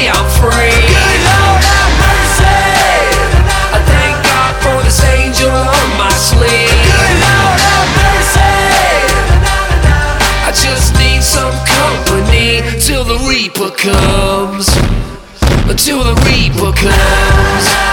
day I'm free. Good Lord have mercy. I thank God for this angel on my sleeve. Good Lord have mercy. I just need some company till the Reaper comes. Until the Reaper comes.